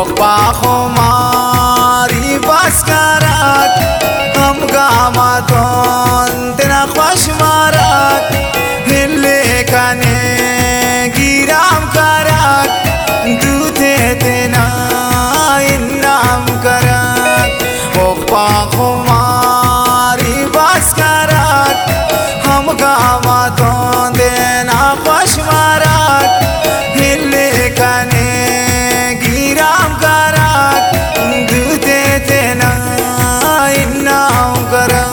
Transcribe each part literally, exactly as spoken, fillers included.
ओपा खुमारी बस करक हम गामा तेना खुश मारक हिले कने गिराम करक दूते तेना इनाम करक ओपा खुमारी बस करक हम गामा तेना खुश मारक हिले कने गिराम करक दूते तेना इनाम करक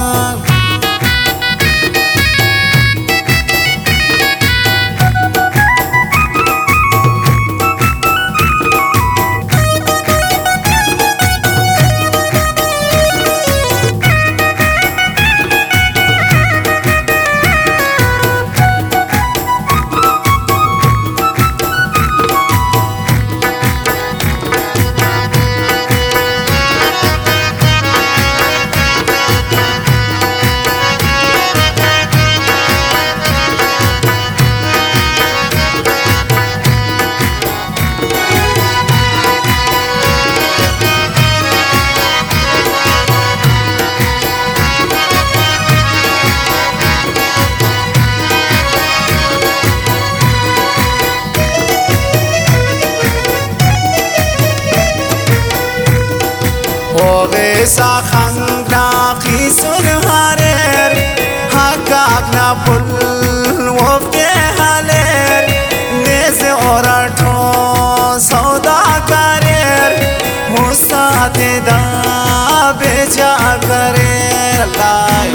Ogesa khangna khisun harer hakakna pul wofte haler neze orato sauda karer musate da beja karer lai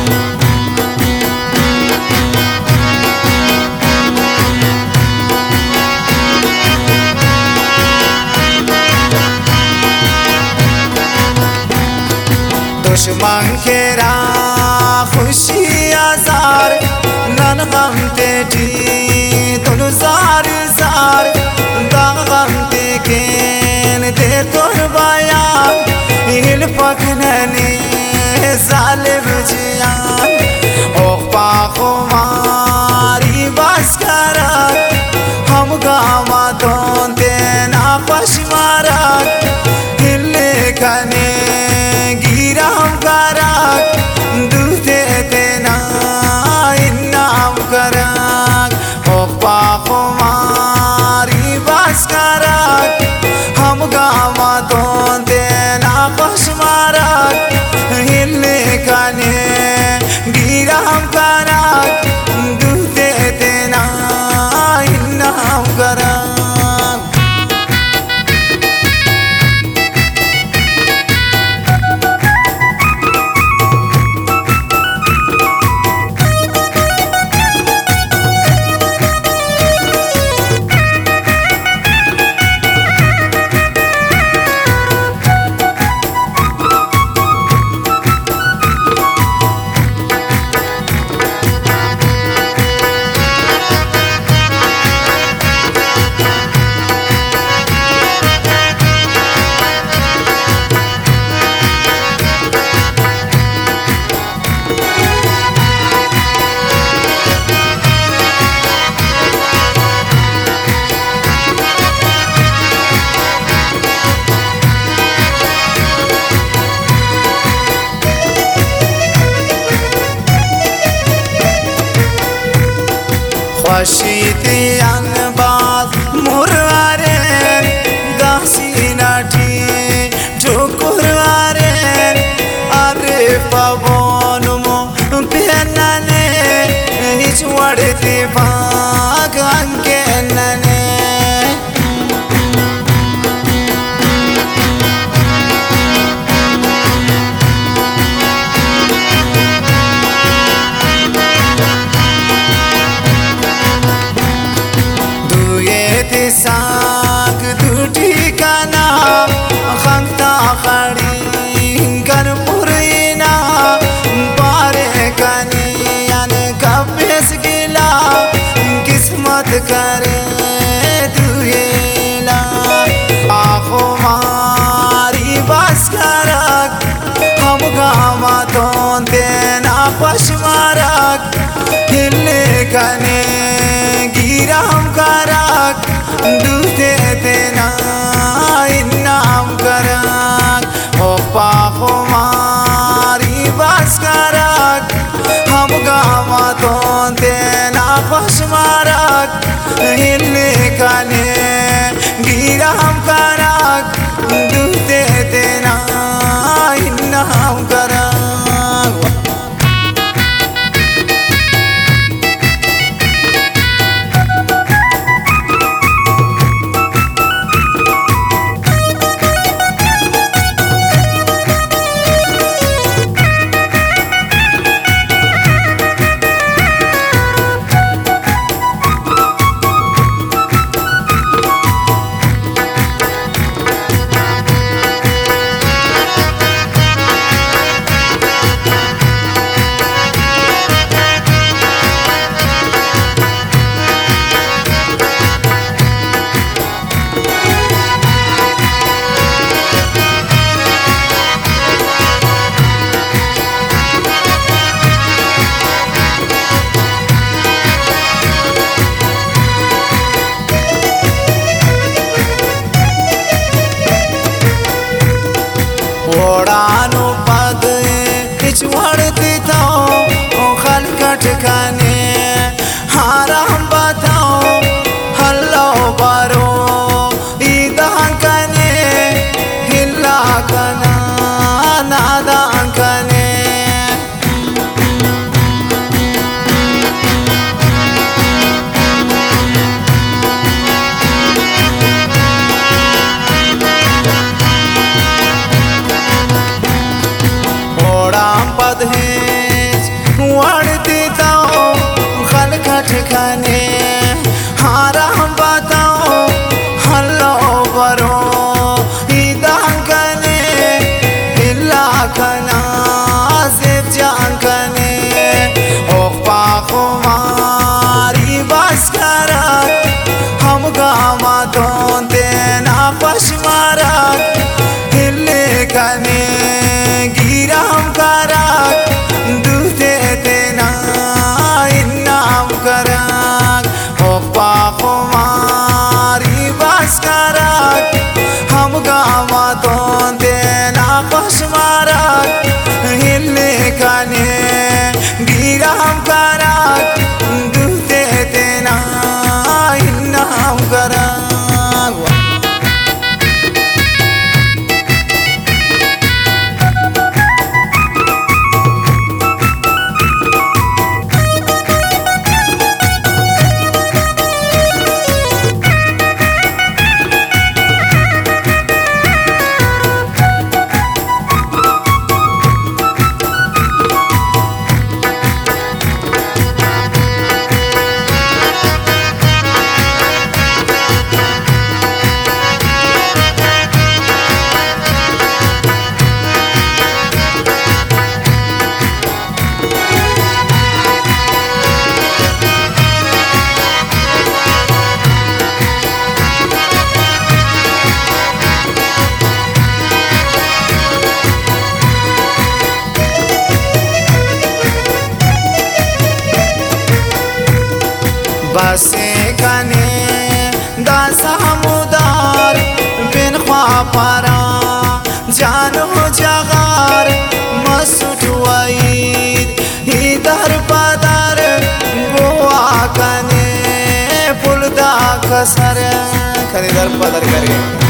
दुश्मन केरा खुशी आजार नन गम तेटी तुनु जार जार दाग गम ते केन दे तोर बाया हिल पखनने जालिम जियान ओपा खुमारी बस करक हम गामा दोन तेना खुश मारक हिले कने गिराम करक दूते तेना इनाम करक ओपा खुमारी बस करक हम गामा दोन तेना खुश मारक हिले कने गिराम करक दूते तेना इनाम करक Khwashitiyan baaz muraren gasinati jokuraren are pavonumo penane hich wadti bag ankenane साग दूटी काना खंगता खड़ी कर पुरीना बारे कनियान कपेस गिला किस्मत करे दुएला आखो मारी बस करक हम गामा तो देना पश मारक हिले कने गिराम करक दूते तेना کرک اوپا خماری بس کرک هم گامتون تینا پشمارک هلی کنی گیرم کرک دوته تینا اینم کرک ओढ़ानो पग पिछवड़ती तो खलकट खाने हारा बताओ हल्लो बरो ईदान कने हिला कना नादान कने पदहेज वड़ती तो खलखट खाने हारा बताओ हल्लो बरो ईदान कने हिला कना सिर्फ जान कने ओपा खुमारी बस करक हम गामतों तेना पशमारक हिले कने गिरम करक दूते तेना इन्नाम करक ओपा खुमारी बस करक हम गामतों तेना पशमारक हिले कने गिरम करक दूते तेना इन्नाम करक बसे कने दासा मुदार बिन ख्वा पारा जानो जगार मसूट वईद इधर पदर गोवा कने पुलदा कसर खरीदर पदर करे